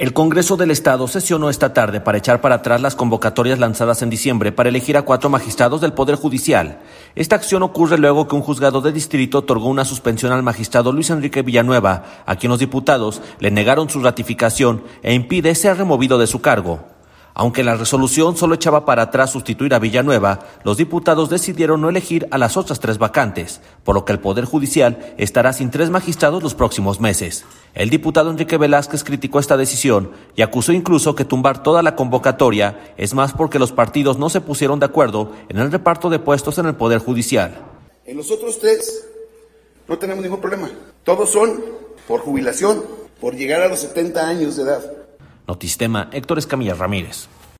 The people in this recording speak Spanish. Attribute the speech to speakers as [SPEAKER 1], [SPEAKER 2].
[SPEAKER 1] El Congreso del Estado sesionó esta tarde para echar para atrás las convocatorias lanzadas en diciembre para elegir a 4 magistrados del Poder Judicial. Esta acción ocurre luego que un juzgado de distrito otorgó una suspensión al magistrado Luis Enrique Villanueva, a quien los diputados le negaron su ratificación e impide ser removido de su cargo. Aunque la resolución solo echaba para atrás sustituir a Villanueva, los diputados decidieron no elegir a las otras 3 vacantes, por lo que el Poder Judicial estará sin 3 magistrados los próximos meses. El diputado Enrique Velázquez criticó esta decisión y acusó incluso que tumbar toda la convocatoria es más porque los partidos no se pusieron de acuerdo en el reparto de puestos en el Poder Judicial.
[SPEAKER 2] En los otros 3 no tenemos ningún problema. Todos son por jubilación, por llegar a los 70 años de edad.
[SPEAKER 1] Notistema, Héctor Escamilla Ramírez.